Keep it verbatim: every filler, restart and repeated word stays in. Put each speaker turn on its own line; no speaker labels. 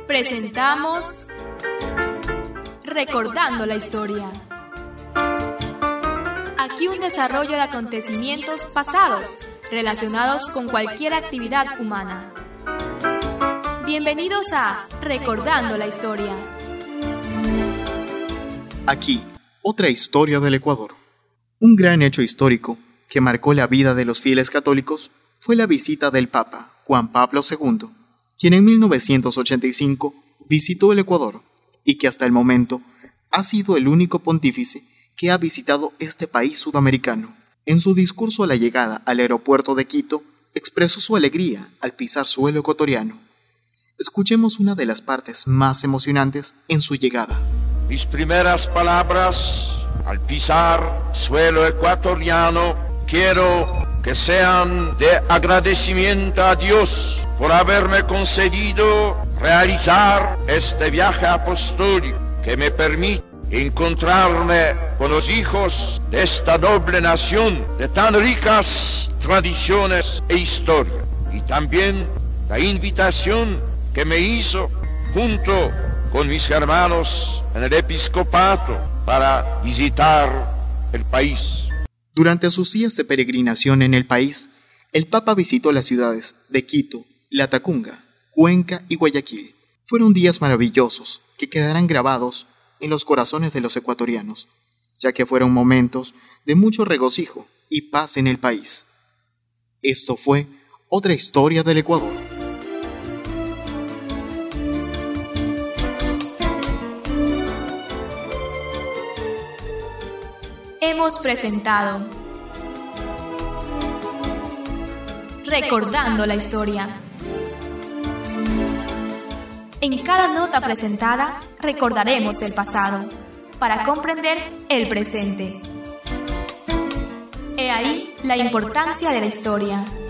Presentamos Recordando la Historia. Aquí un desarrollo de acontecimientos pasados relacionados con cualquier actividad humana. Bienvenidos a Recordando la Historia.
Aquí, otra historia del Ecuador. Un gran hecho histórico que marcó la vida de los fieles católicos fue la visita del Papa Juan Pablo segundo, quien en mil novecientos ochenta y cinco visitó el Ecuador y que hasta el momento ha sido el único pontífice que ha visitado este país sudamericano. En su discurso a la llegada al aeropuerto de Quito, expresó su alegría al pisar suelo ecuatoriano. Escuchemos una de las partes más emocionantes en su llegada.
Mis primeras palabras al pisar suelo ecuatoriano quiero que sean de agradecimiento a Dios por haberme concedido realizar este viaje apostólico que me permite encontrarme con los hijos de esta noble nación de tan ricas tradiciones e historia, y también la invitación que me hizo junto con mis hermanos en el episcopato para visitar el país.
Durante sus días de peregrinación en el país, el Papa visitó las ciudades de Quito, Latacunga, Cuenca y Guayaquil. Fueron días maravillosos que quedarán grabados en los corazones de los ecuatorianos, ya que fueron momentos de mucho regocijo y paz en el país. Esto fue otra historia del Ecuador.
Hemos presentado Recordando la Historia. En cada nota presentada recordaremos el pasado para comprender el presente. He ahí la importancia de la historia.